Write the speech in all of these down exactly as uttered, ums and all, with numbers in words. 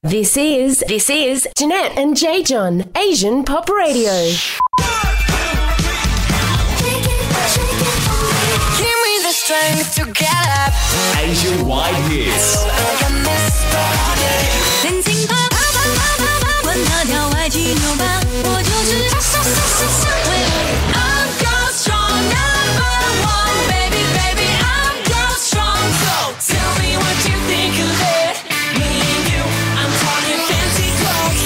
This is, this is Jeanette and J. John, Asian Pop Radio. Strength to get up. Asian Wide Hits. I'm girl strong, number one, baby, baby, I'm girl strong. So tell me what you think of it. Me and you, I'm talking fancy clothes.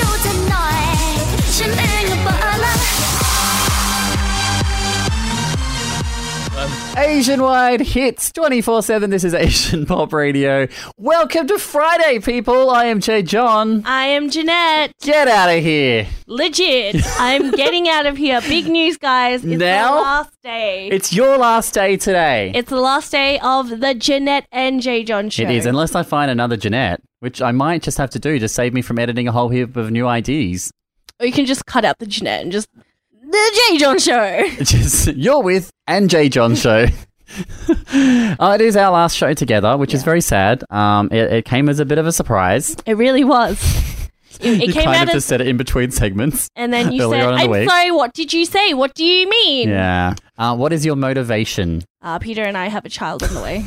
Asian Wide Hits twenty-four seven. This is Asian Pop Radio. Welcome to Friday, people. I am Jay John. I am Jeanette. Get out of here. Legit. I'm getting out of here. Big news, guys. It's Now? the last day. It's your last day today. It's the last day of the Jeanette and J. John show. It is, unless I find another Jeanette, which I might just have to do to save me from editing a whole heap of new I Ds. Or you can just cut out the Jeanette and just the J. John show. Just you're with and J. John show. uh, it is our last show together, which is very sad. Um, it, it came as a bit of a surprise. It really was. It, it You came kind out of as, just said it in between segments. and then you earlier said, on in the I'm week. sorry, what did you say? What do you mean? Yeah. Uh, what is your motivation? Uh, Peter and I have a child on the way.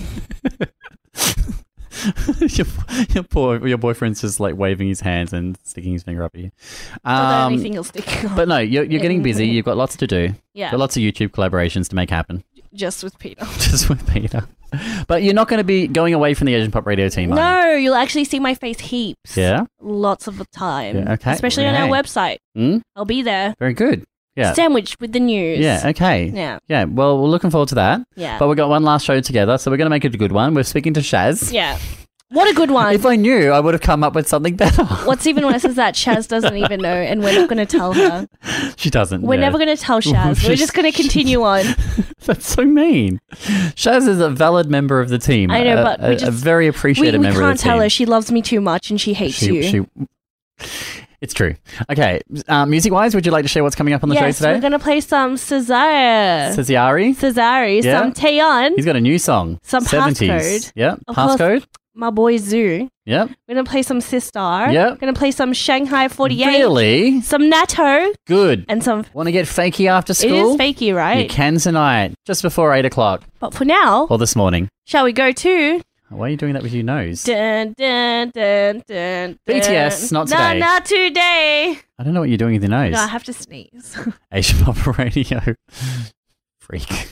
your, your poor your boyfriend's just like waving his hands and sticking his finger up at you. Not the only Um, thing he'll stick on. but no, you're, you're getting busy. You've got lots to do. Yeah, Got lots of YouTube collaborations to make happen. just with Peter. Just with Peter. But you're not going to be going away from the Asian Pop Radio team, are No, you'll actually see my face heaps. you? Yeah? Lots of the time. Yeah, okay. Especially on our Right. website. Mm? I'll be there. Very good. Yeah. Sandwiched with the news. Yeah, okay. Yeah. Yeah, well, we're looking forward to that. Yeah. But we've got one last show together, so we're going to make it a good one. We're speaking to Shaz. Yeah. What a good one. If I knew, I would have come up with something better. What's even worse is that Shaz doesn't even know, and we're not going to tell her. She doesn't. We're yeah. never going to tell Shaz. We're just going to continue on. That's so mean. Shaz is a valid member of the team. I know, a, but a, we a just- very We, appreciated we member can't of the tell team. her. She loves me too much, and she hates She- you. she- It's true. Okay, um, music-wise, would you like to share what's coming up on the yes, show today? we're going to play some Cesare. Cesarii. Cesare, Yeah. some Taeyeon, He's got a new song. Some seventies. Passcode. Yep. Of course. Passcode. my boy Zoo. Yep. We're going to play some Sistar. Yep. We're going to play some Shanghai forty-eight. Really? Some Natto. Good. And some... Want to get fakey after It school? is fakey, You right? can tonight, just before eight o'clock. But for now, Or this morning. shall we go to... Why are you doing that with your nose? Dun, dun, dun, dun, B T S, dun. not today. No, not today. I don't know what you're doing with your nose. No, I have to sneeze. Asian Pop Radio. Freak.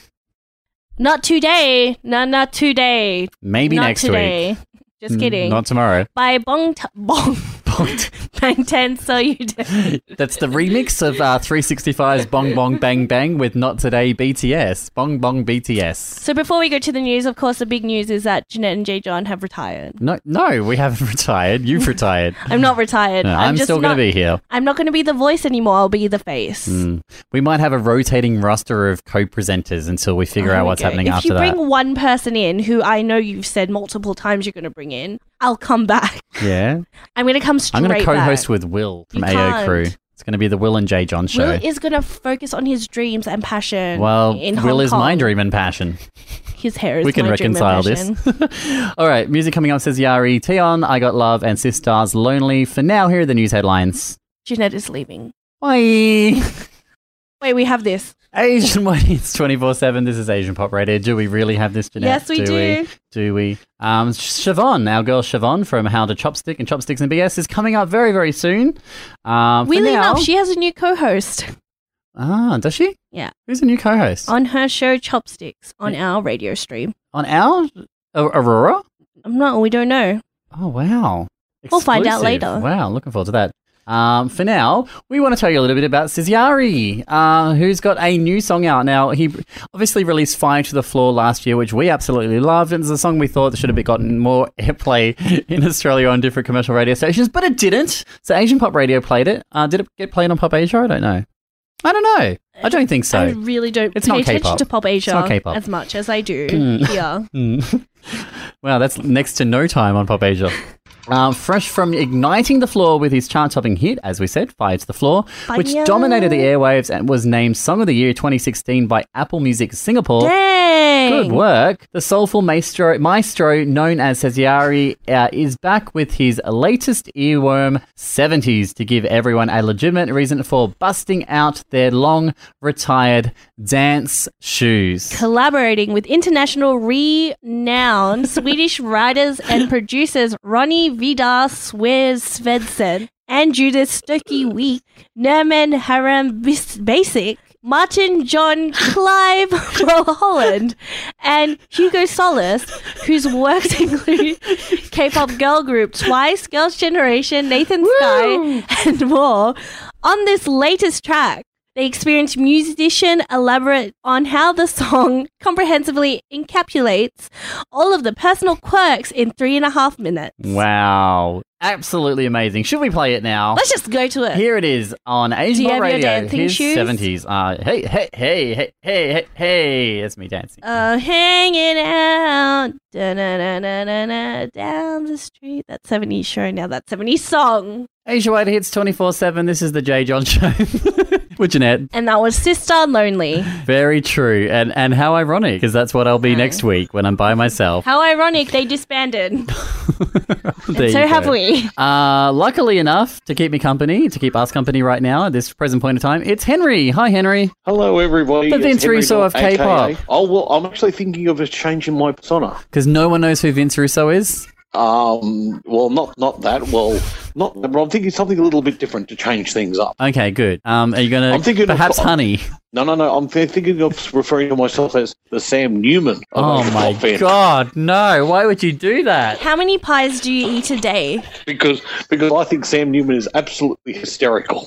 Not today. No, not today. Maybe not next today. week. Just Mm, kidding. Not tomorrow. By Bong t- Bong Bang Ten. So you do. That's the remix of uh, three sixty-five's Bong Bong Bang Bang with Not Today B T S. Bong Bong B T S. So before we go to the news, of course, the big news is that Jeanette and J. John have retired. No, no, we haven't retired. You've retired. I'm not retired. No, I'm, just still going not- to be here. I'm not going to be the voice anymore. I'll be the face. Mm. We might have a rotating roster of co-presenters until we figure Oh, out what's okay. happening if after you that. bring one person in who I know you've said multiple times you're going to bring in, I'll come back. Yeah. I'm going to come straight I'm going to co-host back. with Will from You A O can't. Crew. It's going to be the Will and J. John show. Will is going to focus on his dreams and passion. well, in Will Hong is Kong. my dream and passion. His hair is We can my dream and reconcile this. passion. All right, music coming up says Yari, Tion, I Got Love, and Sistars Lonely. For now, here are the news headlines. Jeanette is leaving. Bye. Wait, we have this. Asian Weddings twenty-four seven. This is Asian Pop Radio. Do we really have this, Jeanette? Yes, we do. do. We? Do we? Um, Siobhan, our girl Siobhan from How to Chopstick and Chopsticks and B S is coming up very, very soon. Um, for Weirdly now, enough, she has a new co-host ah, does she? Yeah. Who's the new co-host? on her show Chopsticks on our radio stream. On our A- Aurora? I'm not, we don't know. Oh, wow. We'll find out Exclusive. later. Wow, looking forward to that. Um, for now, we want to tell you a little bit about Cesarii, uh, who's got a new song out now. He obviously released Fire to the Floor last year, which we absolutely loved. And it's a song we thought should have gotten more airplay in Australia on different commercial radio stations, but it didn't. So Asian Pop Radio played it. Uh, did it get played on Pop Asia? I don't know. I don't know. I don't think so. I really don't It's pay not attention K-pop. to Pop Asia not K-pop. as much as I do Mm. here. Mm. Wow, that's next to no time on Pop Asia. Uh, fresh from igniting the floor with his chart-topping hit, as we said, Fire to the Floor, which Fire. dominated the airwaves and was named Song of the Year twenty sixteen by Apple Music Singapore. Dang. Good work. The soulful maestro, maestro known as Seziari uh, is back with his latest earworm, seventies, to give everyone a legitimate reason for busting out their long-retired dance shoes. Collaborating with international renowned Swedish writers and producers Ronnie Vidar Svensson and Judith Stuckey-Week, Nerman Haram Bis- Basic, Martin John Clive Holland, and Hugo Solis, whose works include K-pop girl group Twice, Girls' Generation, Nathan Sky, and more. On this latest track, the experienced musician elaborate on how the song comprehensively encapsulates all of the personal quirks in three and a half minutes. Wow. Absolutely amazing. Should we play it now? Let's just go to it. Here it is on Asian Do you Pop have your Radio. dancing His shoes? seventies. Uh, hey, hey, hey, hey, hey, hey, hey. That's me dancing. Uh, hanging out da-na-na-na-na-na, down the street. That seventies show now. That seventies song. Asia Wide Hits twenty-four seven. This is the J. John Show. With Jeanette. And that was Sister Lonely. Very true. And and how ironic, because that's what I'll be next week when I'm by myself. How ironic they disbanded. There And so you have go. we. Uh, luckily enough, to keep me company, to keep us company right now at this present point in time, it's Henry. Hi, Henry. Hello, everybody. The It's Vince Henry Russo Dor- of K-pop. A K A. Oh, well, I'm actually thinking of changing my persona. Because no one knows who Vince Russo is. Um, well, not not that. Well, not. But I'm thinking something a little bit different to change things up. Okay, good. Um, are you going I'm to thinking of- perhaps Honey? No, no, no. I'm th- thinking of referring to myself as the Sam Newman. of Oh Asian my Pop Fan. God, no! Why would you do that? How many pies do you eat a day? Because because I think Sam Newman is absolutely hysterical.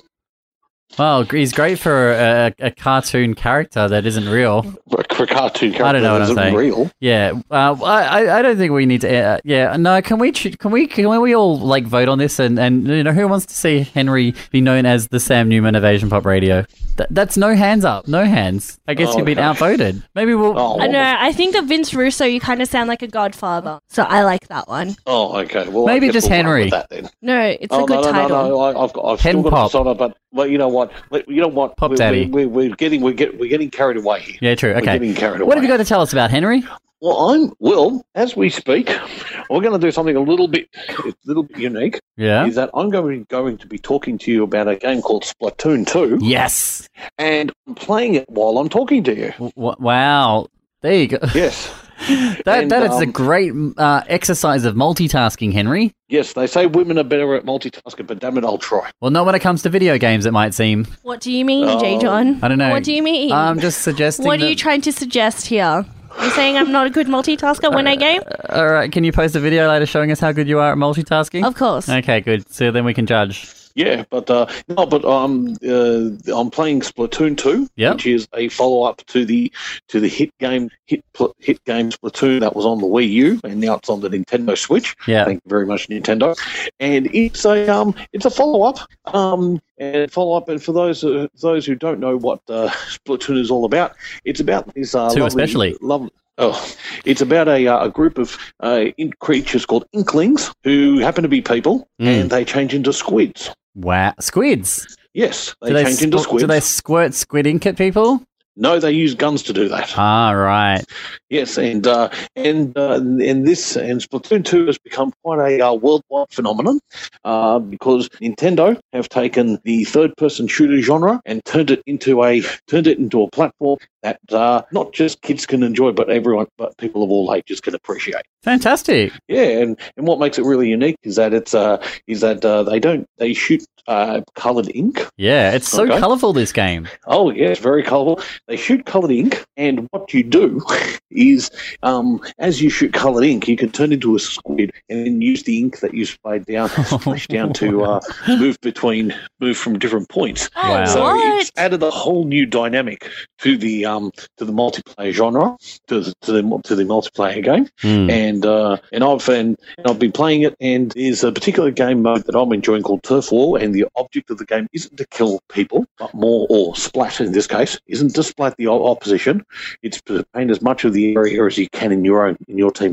Well, he's great for a, a cartoon character that isn't real. For for a cartoon character I don't know what that I'm isn't saying. real. Yeah, uh, I I don't think we need to. Uh, yeah, no. Can we ch- can we can we all like vote on this and and you know who wants to see Henry be known as the Sam Newman of Asian Pop Radio? Th- that's no hands up, no hands. I guess Oh, you've been okay. outvoted. Maybe we'll. Oh, I know. I think that Vince Russo, you kind of sound like a godfather. So I like that one. oh, okay. Well, I Maybe guess just we'll run Henry. with that then. No, it's Oh, a good no, no, title. no, no. I, I've got, I've Hen still got Pop. a persona, but well, you know what? Let- You know what? Pop we, Daddy. We, we, we're getting we're get, we're getting carried away here. Yeah, true. We're Okay. getting carried away. What have you got to tell us about Henry? Well, I'm well as we speak. We're going to do something a little bit, a little bit unique. Yeah. Is that I'm going going to be talking to you about a game called Splatoon two, Yes. and I'm playing it while I'm talking to you. W- w- wow. There you go. Yes, That And, that is a um, great uh, exercise of multitasking, Henry. yes. They say women are better at multitasking, but damn it, I'll try. Well, not when it comes to video games, it might seem. What do you mean, Oh. J. John? I don't know. What do you mean? I'm just suggesting. what are that- you trying to suggest here? You're saying I'm not a good multitasker when I game? All right, can you post a video later showing us how good you are at multitasking? Of course. Okay, good. So then we can judge. Yeah, but uh, no, but um, uh, I'm playing Splatoon two, Yep. which is a follow up to the to the hit game hit pl- hit game Splatoon that was on the Wii U, and now it's on the Nintendo Switch. Yeah. Thank you very much, Nintendo. And it's a um, it's a follow up. Um, and follow up. And for those uh, those who don't know what uh, Splatoon is all about, it's about these uh, Two lovely, especially. lovely. Oh, it's about a, uh, a group of uh, in- creatures called Inklings who happen to be people, Mm. and they change into squids. Wow. Squids. Yes, they, Do they, change into spl- squids. do they squirt squid ink at people? No, they use guns to do that. Ah, right. Yes, and uh, and uh, and this and Splatoon two has become quite a uh, worldwide phenomenon uh, because Nintendo have taken the third-person shooter genre and turned it into a turned it into a platform that uh, not just kids can enjoy, but everyone, but people of all ages can appreciate. Fantastic. Yeah, and, and what makes it really unique is that it's uh, is that uh, they don't they shoot uh, coloured ink. Yeah, it's so Okay. colourful, this game. Oh, yes, very colourful. They shoot coloured ink, and what you do is, um, as you shoot coloured ink, you can turn into a squid and then use the ink that you sprayed down, splashed down to uh, move between, move from different points. Wow. So What? it's added a whole new dynamic to the um to the multiplayer genre, to the to the, to the multiplayer game, Hmm. and uh, and I've and, and I've been playing it, and there's a particular game mode that I'm enjoying called Turf War, and the object of the game isn't to kill people, but more or splat in this case, isn't to splat the o- opposition. It's to paint as much of the area as you can in your own in your team colour.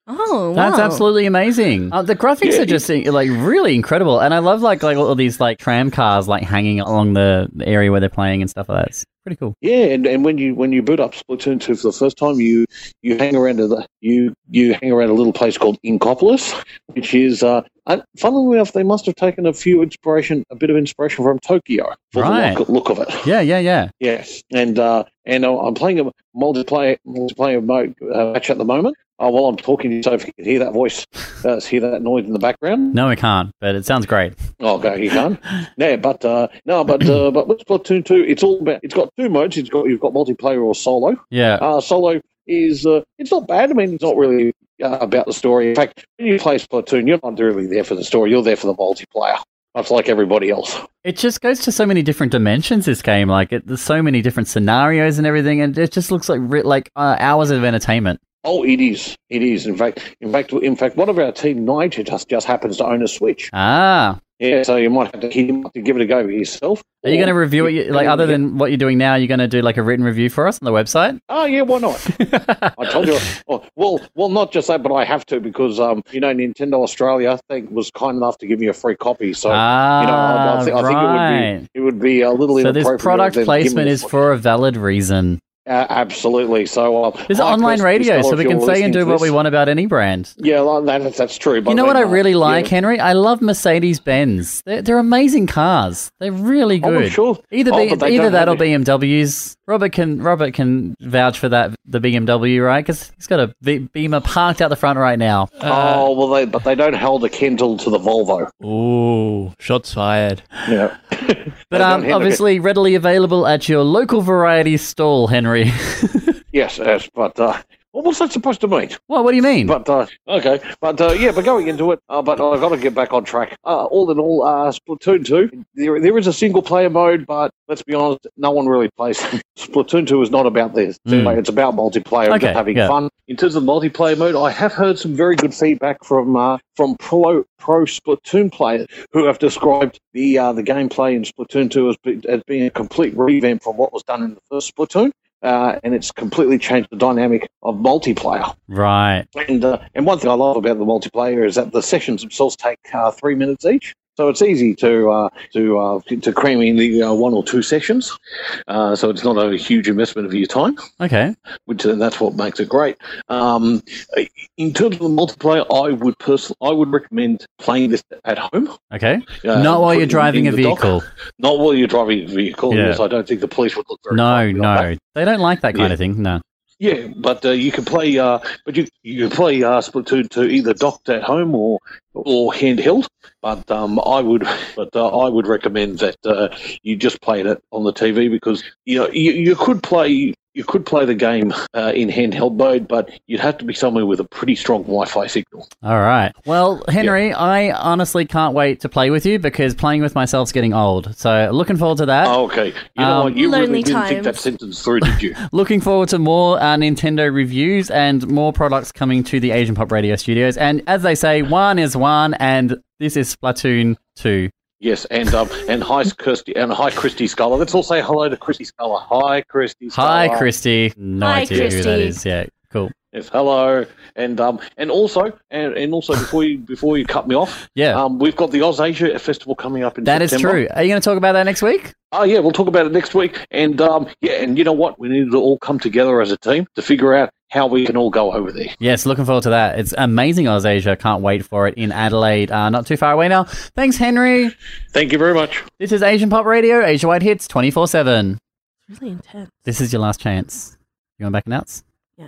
Oh, That's wow. absolutely amazing. Uh, the graphics Yeah, are just like really incredible, and I love like like all these like tram cars like hanging along the, the area where they're playing and stuff like that. It's pretty cool. Yeah, and, and when you when you boot up Splatoon two for the first time, you you hang around a the you you hang around a little place called Inkopolis, which is uh, uh, funnily enough, they must have taken a few inspiration, a bit of inspiration from Tokyo for Right. the look, look of it. Yeah, yeah, yeah. Yes, and uh, and uh, I'm playing a multiplayer multiplayer mode uh, match at the moment. Uh, while I'm talking to you, so if you can hear that voice, uh, hear that noise in the background. No, we can't, but it sounds great. Oh, okay, you can't. No, but uh, no, but uh, but with Splatoon two, it's all about. It's got two modes. It's got you've got multiplayer or solo. Yeah. Uh, solo is uh, it's not bad. I mean, it's not really uh, about the story. In fact, when you play Splatoon, you're not really there for the story. You're there for the multiplayer. Much like everybody else. It just goes to so many different dimensions. This game, like it, there's so many different scenarios and everything, and it just looks like re- like uh, hours of entertainment. Oh, it is. It is. In fact, in fact, in fact, one of our team, Nigel, just just happens to own a Switch. Ah, Yeah, so you might have to hit him up to give it a go yourself. are you going to review it? Or- Like other yeah. than what you're doing now, you're going to do like a written review for us on the website? Oh yeah, why not? I told you. Oh, well, well, not just that, but I have to because um, you know, Nintendo Australia, I think, was kind enough to give me a free copy. So ah, you know, I, I, think, I think it would right. be it would be a little So this inappropriate. product of them to give me placement the is Switch. for a valid reason. Uh, absolutely. So uh, There's hi, online Chris, radio, Chris so Keller, we if can you're say and listening do to what we this. want about any brand. Yeah, well, that, that's true. But You know what I really like, yeah. Henry? I love Mercedes-Benz. They're, they're amazing cars. They're really Oh, I'm good. sure. Either Oh, B- but they either don't that have or it. B M Ws. Robert can Robert can vouch for that. The B M W, right? Because he's got a B- Beamer parked out the front right now. Oh well, they but they don't hold a candle to the Volvo. Ooh, shots fired. Yeah. But They um, don't have a- obviously readily available at your local variety stall, Henry. Yes, yes, but uh, well, what's that supposed to mean? What? What do you mean? But uh, okay, but uh, yeah, but going into it, uh, but I've got to get back on track. Uh, all in all, uh, Splatoon two, there there is a single player mode, but let's be honest, no one really plays. Splatoon two is not about this. Mm. It's about multiplayer, and Okay, just having yeah. fun. In terms of multiplayer mode, I have heard some very good feedback from uh, from pro pro Splatoon players who have described the uh, the gameplay in Splatoon two as, be, as being a complete revamp from what was done in the first Splatoon. Uh, and it's completely changed the dynamic of multiplayer. right. And uh, and one thing I love about the multiplayer is that the sessions themselves take uh, three minutes each, so it's easy to uh, to uh, to cram in the uh, one or two sessions. Uh, so it's not a huge investment of your time, Okay. which uh, that's what makes it great. Um, in terms of the multiplayer, I would personally I would recommend playing this at home. Okay. Uh, Not while you're putting driving in a the dock. vehicle. Not while you're driving a vehicle. Yeah. Because I don't think the police would look very No, fondly on that. no. They don't like that kind Yeah. of thing. No. Yeah, but uh, you can play. Uh, but you you can play uh, Splatoon two either docked at home or or handheld. But um, I would, but uh, I would recommend that uh, you just play it on the T V because you know you, you could play you could play the game uh, in handheld mode, but you'd have to be somewhere with a pretty strong Wi-Fi signal. All right. Well, Henry, I honestly can't wait to play with you because playing with myself's getting old. So looking forward to that. Oh, okay, you know Um, what? You really Lonely didn't think that times. sentence through, did you? Looking forward to more uh, Nintendo reviews and more products coming to the Asian Pop Radio studios. And as they say, one is one, and this is Splatoon two. Yes, and um, and hi, Kirsty, and hi, Christy Sculler. Let's all say hello to Christy Sculler. Hi, Christy Sculler. Hi, Christy. No Hi, idea who that Christy. is. Yeah, cool. Yes, hello, and um, and also, and, and also, before you before you cut me off, Yeah. um, we've got the Oz Asia Festival coming up in That is September. true. Are you going to talk about that next week? Oh yeah, we'll talk about it next week, and um, yeah, and you know what? We need to all come together as a team to figure out how we can all go over there. Yes, looking forward to that. It's amazing, Oz Asia. Can't wait for it in Adelaide. Uh, not too far away now. Thanks, Henry. Thank you very much. This is Asian Pop Radio, Asia Wide Hits twenty-four seven. Really intense. This is your last chance. You want back and outs? Yeah.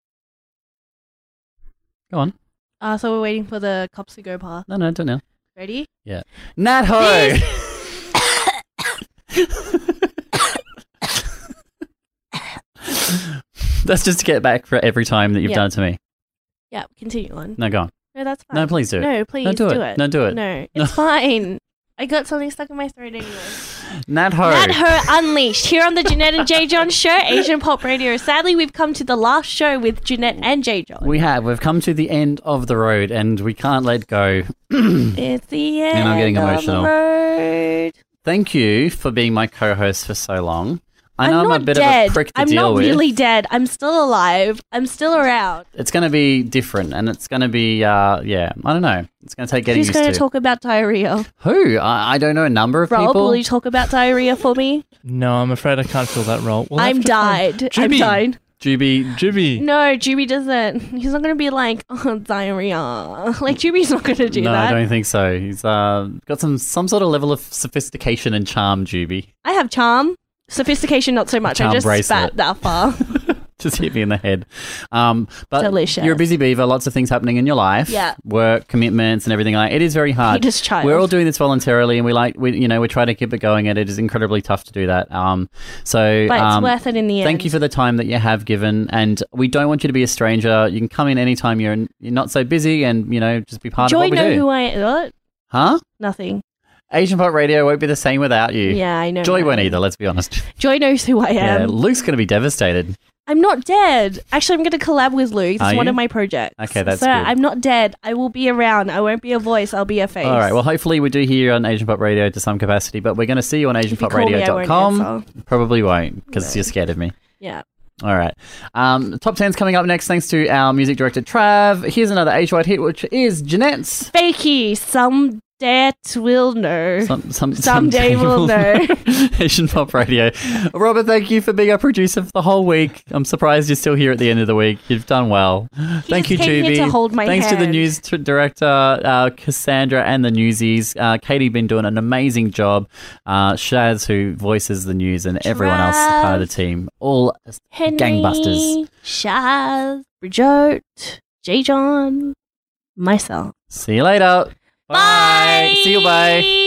Go on. Uh, so we're waiting for the cops to go past. No, no, don't know. Ready? Nat Ho! That's just to get back for every time that you've Yeah. done it to me. Yeah, continue on. No, go on. No, that's fine. No, please do it. No, please No, do it. do it. No, do it. No, No. it's fine. I got something stuck in my throat anyway. Nat Ho. Nat Ho Unleashed here on the Jeanette and J John show, Asian Pop Radio. Sadly, we've come to the last show with Jeanette and J John. We have. We've come to the end of the road and we can't let go. It's the end And I'm getting of emotional. the road. Thank you for being my co-host for so long. I I'm know I'm, not a bit dead. of a prick to I'm deal not with. really dead. I'm still alive. I'm still around. It's going to be different, and it's going to be, uh, yeah, I don't know. It's going to take getting Who's used going to. to talk about diarrhea? Who? I, I don't know. A number of Rob, people. will you talk about diarrhea for me? No, I'm afraid I can't fill that role. We'll have I'm to find- died. I'm Jimmy. died. Juby. Jibby. No, Juby doesn't. He's not going to be like, oh, diarrhea. Like, Juby's not going to do no, that. I don't think so. He's uh, got some some sort of level of sophistication and charm, Juby. I have charm. Sophistication, not so much. Charm I just bracelet. spat that far. Just hit me in the head. Um, but Delicious. you're a busy beaver. Lots of things happening in your life. Yeah. Work, commitments, and everything like. It is very hard. Peter's child. We're all doing this voluntarily, and we like we you know we try to keep it going, and it is incredibly tough to do that. Um, so But it's um, worth it in the end. Thank you for the time that you have given, and we don't want you to be a stranger. You can come in anytime you're you're not so busy, and you know just be part Joy of what we know do. who I am. What? Huh? Nothing. Asian Pop Radio won't be the same without you. Yeah, I know. Joy right? won't either. Let's be honest. Joy knows who I Yeah, am. Luke's going to be devastated. I'm not dead. Actually, I'm going to collab with Luke. Are It's one you? of my projects. Okay, that's so good. I'm not dead. I will be around. I won't be a voice. I'll be a face. All right. Well, hopefully we do hear you on Asian Pop Radio to some capacity, but we're going to see you on asian If you pop call me, radio I won't dot com. answer. Probably won't because No. you're scared of me. Yeah. All right. Um, top ten's coming up next thanks to our music director, Trav. Here's another Age-wide hit, which is Jeanette's. Fakey. Some that will know. Some, some, Someday we'll know. Asian Pop Radio. Robert, thank you for being our producer for the whole week. I'm surprised you're still here at the end of the week. You've done well. Thank just you, came here Juby. to hold my Thanks to the hand. news t- director, uh, Cassandra, and the newsies. Uh, Katie been doing an amazing job. Uh, Shaz, who voices the news, and everyone else part of the team. All Henry, gangbusters. Shaz, Bridget, J. John, myself. See you later. Bye. See you. Bye.